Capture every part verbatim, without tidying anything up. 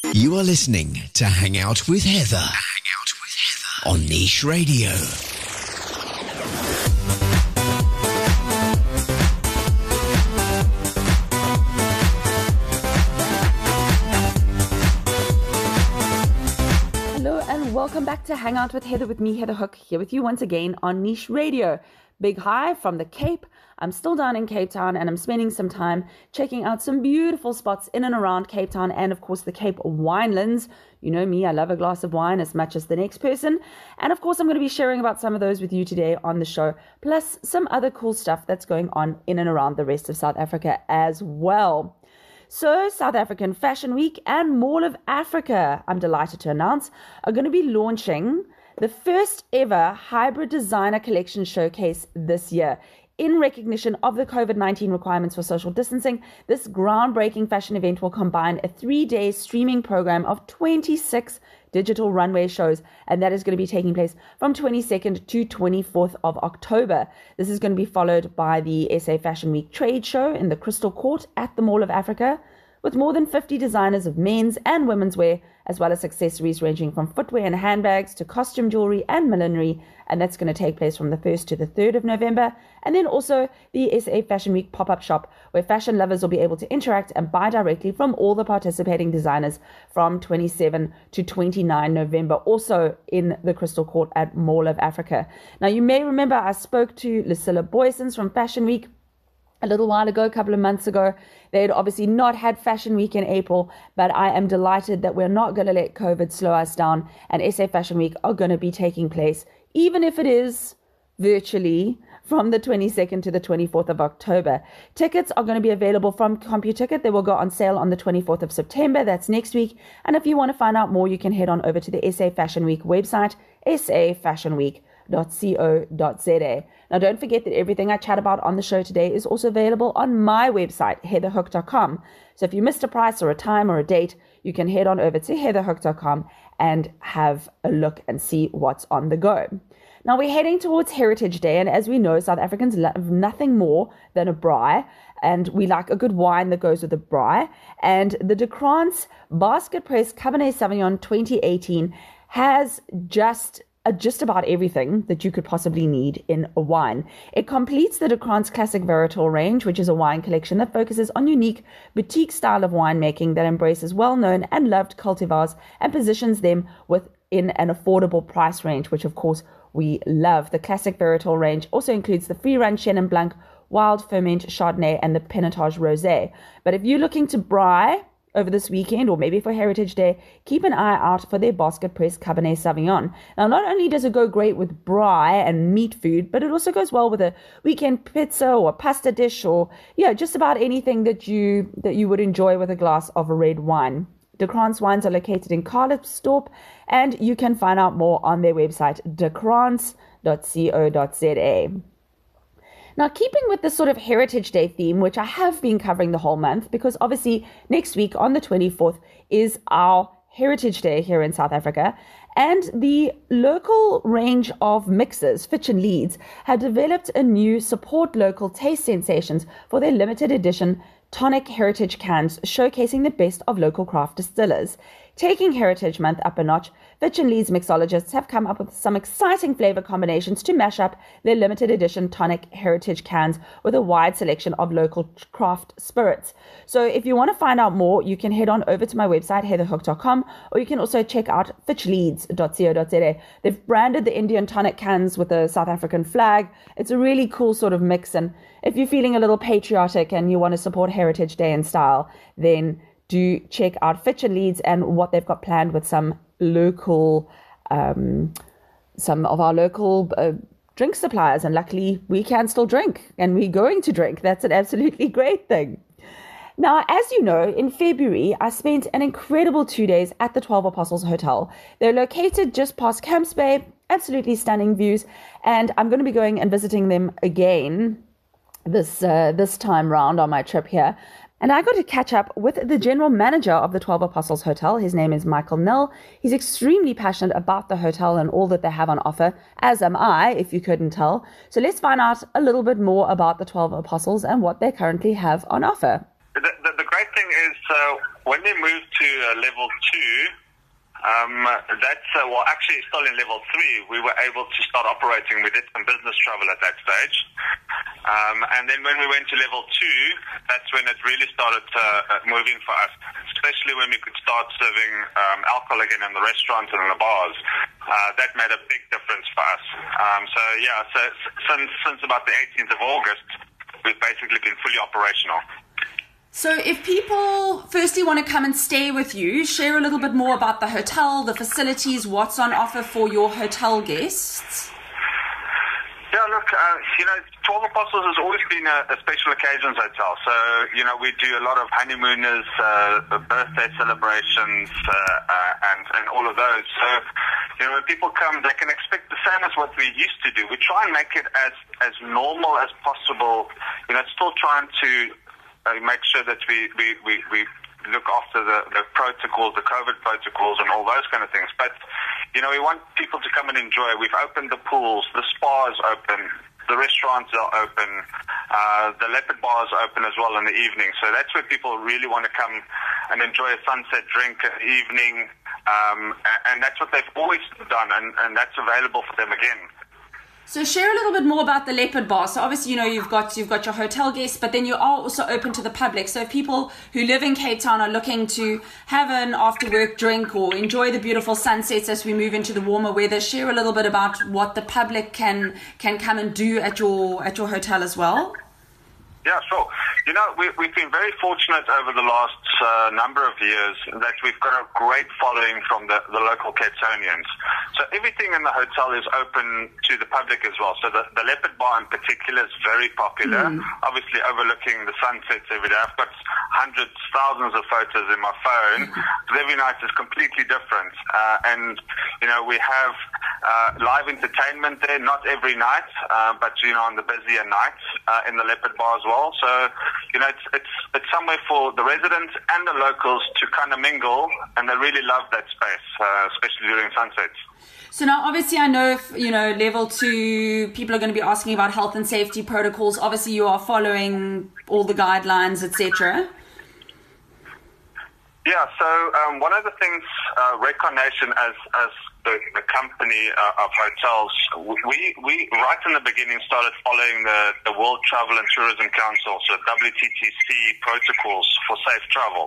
You are listening to Hang Out with Heather. Hang Out with Heather on Niche Radio. Hello and welcome back to Hang Out with Heather with me, Heather Hook, here with you once again on Niche Radio. Big hi from the Cape. I'm still down in Cape Town and I'm spending some time checking out some beautiful spots in and around Cape Town and of course the Cape Winelands. You know me, I love a glass of wine as much as the next person. And of course I'm going to be sharing about some of those with you today on the show, plus some other cool stuff that's going on in and around the rest of South Africa as well. So, South African Fashion Week and Mall of Africa, I'm delighted to announce, are going to be launching the first ever hybrid designer collection showcase this year. In recognition of the COVID nineteen requirements for social distancing, this groundbreaking fashion event will combine a three-day streaming program of twenty-six digital runway shows, and that is going to be taking place from twenty-second to twenty-fourth of October. This is going to be followed by the S A Fashion Week trade show in the Crystal Court at the Mall of Africa, with more than fifty designers of men's and women's wear, as well as accessories ranging from footwear and handbags to costume jewelry and millinery, and that's going to take place from the first to the third of November. And then also the S A Fashion Week pop-up shop, where fashion lovers will be able to interact and buy directly from all the participating designers from twenty-seventh to twenty-ninth November, also in the Crystal Court at Mall of Africa. Now, you may remember I spoke to Lucilla Boysons from Fashion Week a little while ago, a couple of months ago. They had obviously not had Fashion Week in April, but I am delighted that we're not going to let COVID slow us down, and S A Fashion Week are going to be taking place, even if it is virtually, from the twenty-second to the twenty-fourth of October. Tickets are going to be available from CompuTicket. They will go on sale on the twenty-fourth of September. That's next week. And if you want to find out more, you can head on over to the S A Fashion Week website, s a fashion week dot co dot z a. Now, don't forget that everything I chat about on the show today is also available on my website, heather hook dot com. So if you missed a price or a time or a date, you can head on over to heather hook dot com and have a look and see what's on the go. Now, we're heading towards Heritage Day, and as we know, South Africans love nothing more than a braai, and we like a good wine that goes with a braai. And the De Krans Basket Press Cabernet Sauvignon twenty eighteen has just Uh, just about everything that you could possibly need in a wine. It completes the De Krans Classic Veritor range, which is a wine collection that focuses on unique boutique style of winemaking that embraces well-known and loved cultivars and positions them within an affordable price range, which of course we love. The Classic Veritor range also includes the free-run Chenin Blanc, Wild Ferment Chardonnay, and the Pinotage Rosé. But if you're looking to braai over this weekend, or maybe for Heritage Day, keep an eye out for their Basket Press Cabernet Sauvignon. Now, not only does it go great with braai and meat food, but it also goes well with a weekend pizza or pasta dish, or yeah, just about anything that you that you would enjoy with a glass of a red wine. De Krans wines are located in Karlstorp, and you can find out more on their website, de krans dot co dot z a. Now, keeping with the sort of Heritage Day theme, which I have been covering the whole month, because obviously next week on the twenty-fourth is our Heritage Day here in South Africa, and the local range of mixers, Fitch and Leeds, have developed a new support local taste sensations for their limited edition tonic heritage cans, showcasing the best of local craft distillers. Taking Heritage Month up a notch, Fitch and Leeds mixologists have come up with some exciting flavor combinations to mash up their limited edition tonic heritage cans with a wide selection of local craft spirits. So if you want to find out more, you can head on over to my website, heather hook dot com, or you can also check out fitch leeds dot co dot z a. They've branded the Indian tonic cans with a South African flag. It's a really cool sort of mix, and if you're feeling a little patriotic and you want to support Heritage Day in style, then do check out Fitch and Leeds and what they've got planned with some local, um, some of our local uh, drink suppliers. And luckily, we can still drink, and we're going to drink. That's an absolutely great thing. Now, as you know, in February, I spent an incredible two days at the twelve Apostles Hotel. They're located just past Camps Bay, absolutely stunning views, and I'm going to be going and visiting them again this uh, this time round on my trip here. And I got to catch up with the general manager of the twelve Apostles Hotel. His name is Michael Nell. He's extremely passionate about the hotel and all that they have on offer, as am I, if you couldn't tell. So let's find out a little bit more about the twelve Apostles and what they currently have on offer. The, the, the great thing is, uh, when we moved to uh, level two, um, that's, uh, well, actually still in level three, we were able to start operating. We did some business travel at that stage. Um, and then when we went to level two, that's when it really started uh, moving for us, especially when we could start serving um, alcohol again in the restaurants and in the bars. Uh, that made a big difference for us. Um, so, yeah, so since, since about the eighteenth of August, we've basically been fully operational. So if people firstly want to come and stay with you, share a little bit more about the hotel, the facilities, what's on offer for your hotel guests. Yeah, look, uh, you know, twelve Apostles has always been a, a special occasions hotel. So, you know, we do a lot of honeymooners, uh, birthday celebrations, uh, uh, and, and all of those. So, you know, when people come, they can expect the same as what we used to do. We try and make it as, as normal as possible, you know, still trying to Uh, make sure that we, we, we, we look after the, the protocols, the COVID protocols and all those kind of things. But, you know, we want people to come and enjoy. We've opened the pools, the spa is open, the restaurants are open, uh, the leopard bar is open as well in the evening. So that's where people really want to come and enjoy a sunset drink in the evening. Um, and that's what they've always done, and, and that's available for them again. So share a little bit more about the Leopard Bar. So obviously, you know, you've got you've got your hotel guests, but then you are also open to the public. So if people who live in Cape Town are looking to have an after work drink or enjoy the beautiful sunsets as we move into the warmer weather, share a little bit about what the public can can come and do at your at your hotel as well. Yeah, sure. You know, we, we've been very fortunate over the last uh, number of years that we've got a great following from the, the local Cape Townians. So everything in the hotel is open to the public as well. So the, the Leopard Bar in particular is very popular, mm. obviously overlooking the sunsets every day. I've got hundreds, thousands of photos in my phone. But every night is completely different. Uh, and, you know, we have uh, live entertainment there, not every night, uh, but, you know, on the busier nights uh, in the Leopard Bar as well. So, you know, it's, it's it's somewhere for the residents and the locals to kind of mingle, and they really love that space, uh, especially during sunsets. So now, obviously, I know if, you know, level two, people are going to be asking about health and safety protocols. Obviously, you are following all the guidelines, et cetera. Yeah, so um, one of the things, uh, Redcar Nation as as the, the company uh, of hotels, we, we right in the beginning started following the, the World Travel and Tourism Council, so W T T C protocols for safe travels.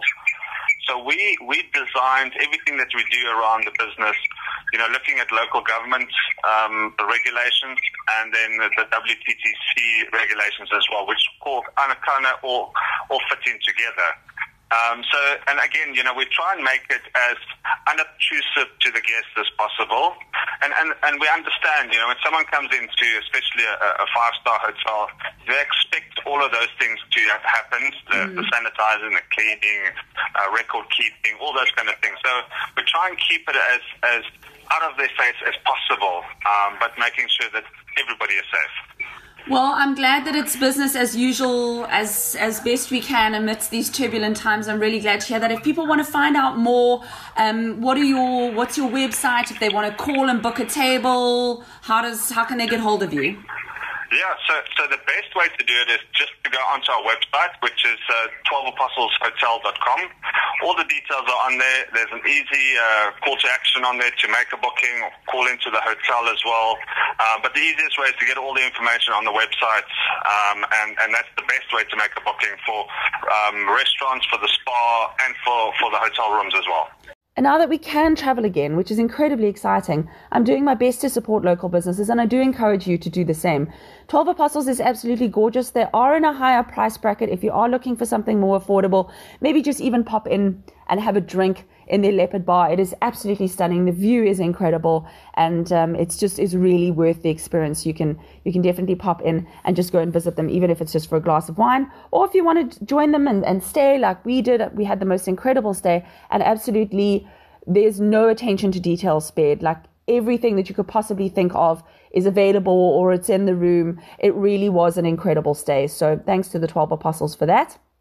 So we, we designed everything that we do around the business, you know, looking at local government um, regulations and then the, the W T T C regulations as well, which all kind of all, all fit in together. Um, so, and again, you know, we try and make it as unobtrusive to the guests as possible. And, and, and we understand, you know, when someone comes into, especially a, a five-star hotel, they expect all of those things to have happened, the, mm. the sanitizing, the cleaning, uh, record keeping, all those kind of things. So we try and keep it as, as out of their face as possible, um, but making sure that everybody is safe. Well, I'm glad that it's business as usual, as as best we can amidst these turbulent times. I'm really glad to hear that. If people want to find out more, um, what are your what's your website? If they want to call and book a table, how does how can they get hold of you? Yeah, so so the best way to do it is just to go onto our website, which is uh, twelve apostles hotel dot com. All the details are on there. There's an easy uh, call to action on there to make a booking or call into the hotel as well. Uh, but the easiest way is to get all the information on the website, um, and, and that's the best way to make a booking for um, restaurants, for the spa, and for, for the hotel rooms as well. And now that we can travel again, which is incredibly exciting, I'm doing my best to support local businesses, and I do encourage you to do the same. twelve Apostles is absolutely gorgeous. They are in a higher price bracket. If you are looking for something more affordable, maybe just even pop in and have a drink in their Leopard Bar. It is absolutely stunning. The view is incredible, and um, it's just is really worth the experience. You can you can definitely pop in and just go and visit them, even if it's just for a glass of wine, or if you want to join them and, and stay like we did. We had the most incredible stay, and absolutely there's no attention to detail spared. Like everything that you could possibly think of is available, or it's in the room. It really was an incredible stay. So thanks to the twelve Apostles for that.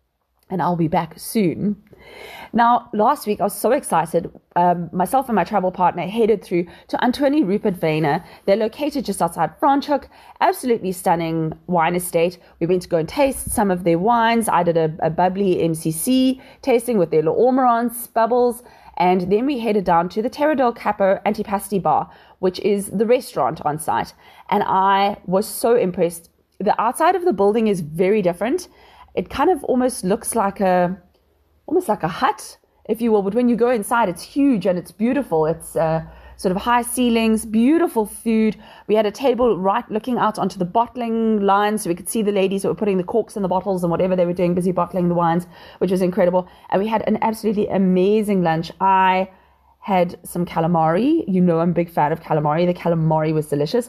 and I'll be back soon. Now, last week I was so excited. Um, myself and my travel partner headed through to Antonie Rupert Weine. They're located just outside Franschhoek. Absolutely stunning wine estate. We went to go and taste some of their wines. I did a, a bubbly M C C tasting with their L'Ormerance bubbles. And then we headed down to the Terra del Capo Antipasti Bar, which is the restaurant on site. And I was so impressed. The outside of the building is very different. It kind of almost looks like a, almost like a hut, if you will. But when you go inside, it's huge and it's beautiful. It's uh, sort of high ceilings, beautiful food. We had a table right looking out onto the bottling line, so we could see the ladies that were putting the corks in the bottles and whatever they were doing, busy bottling the wines, which was incredible. And we had an absolutely amazing lunch. I had some calamari. You know I'm a big fan of calamari. The calamari was delicious.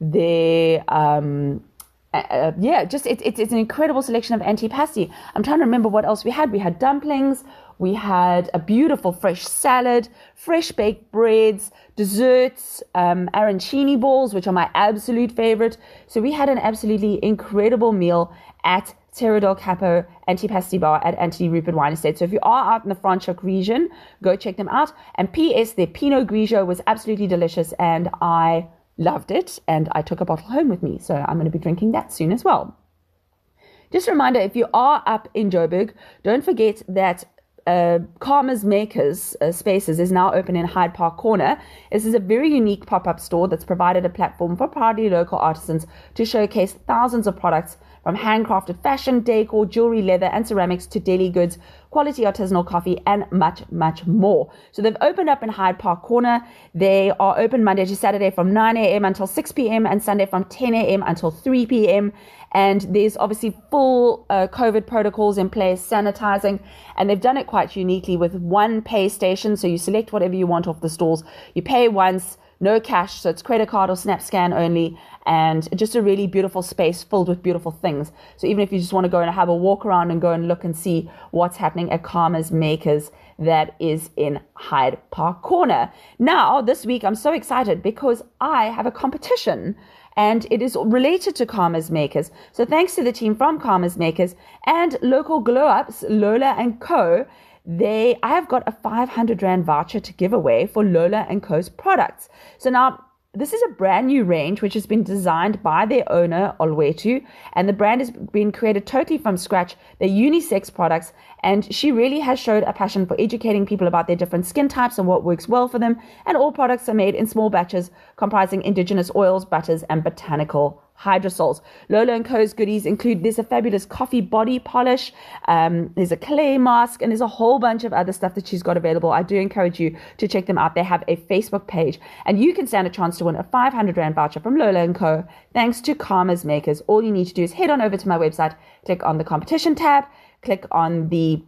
The um, uh, yeah, just it, it, it's an incredible selection of antipasti. I'm trying to remember what else we had. We had dumplings. We had a beautiful fresh salad, fresh baked breads, desserts, um, arancini balls, which are my absolute favorite. So we had an absolutely incredible meal at Terra del Capo Antipasti Bar at Antonie Rupert Wine Estate. So if you are out in the Franschhoek region, go check them out. And P S, their Pinot Grigio was absolutely delicious, and I loved it. And I took a bottle home with me, so I'm going to be drinking that soon as well. Just a reminder, if you are up in Joburg, don't forget that Uh, Karma's Makers uh, Spaces is now open in Hyde Park Corner. This is a very unique pop-up store that's provided a platform for proudly local artisans to showcase thousands of products from handcrafted fashion, decor, jewelry, leather, and ceramics to deli goods, quality artisanal coffee, and much, much more. So they've opened up in Hyde Park Corner. They are open Monday to Saturday from nine a.m. until six p.m. and Sunday from ten a.m. until three p.m. And there's obviously full uh, COVID protocols in place, sanitizing, and they've done it quite uniquely with one pay station. So you select whatever you want off the stalls. You pay once, no cash, so it's credit card or snap scan only, and just a really beautiful space filled with beautiful things. So even if you just want to go and have a walk around and go and look and see what's happening at Karma's Makers, that is in Hyde Park Corner. Now, this week, I'm so excited because I have a competition, and it is related to Karma's Makers. So thanks to the team from Karma's Makers and local glow-ups, Lola and Co., they I have got a five hundred rand voucher to give away for Lola and Co.'s products. So now, this is a brand new range which has been designed by their owner, Olwetu, and the brand has been created totally from scratch. They're unisex products, and she really has showed a passion for educating people about their different skin types and what works well for them. And all products are made in small batches comprising indigenous oils, butters, and botanical hydrosols. Lola and Co.'s goodies include, there's a fabulous coffee body polish, um, there's a clay mask, and there's a whole bunch of other stuff that she's got available. I do encourage you to check them out. They have a Facebook page, and you can stand a chance to win a five hundred rand voucher from Lola and Co. thanks to Karma's Makers. All you need to do is head on over to my website, click on the competition tab, click on the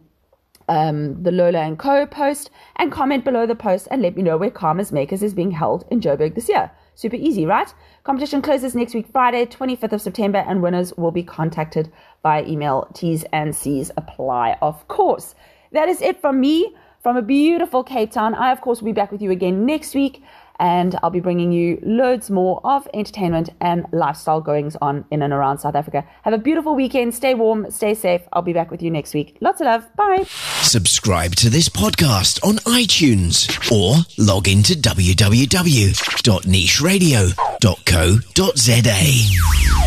Um, the Lola and Co. post, and comment below the post and let me know where Karma's Makers is being held in Joburg this year. Super easy, right? Competition closes next week, Friday, twenty-fifth of September, and winners will be contacted via email. T's and C's apply, of course. That is it from me, from a beautiful Cape Town. I, of course, will be back with you again next week, and I'll be bringing you loads more of entertainment and lifestyle goings on in and around South Africa. Have a beautiful weekend. Stay warm. Stay safe. I'll be back with you next week. Lots of love. Bye. Subscribe to this podcast on iTunes or log into w w w dot niche radio dot co dot z a.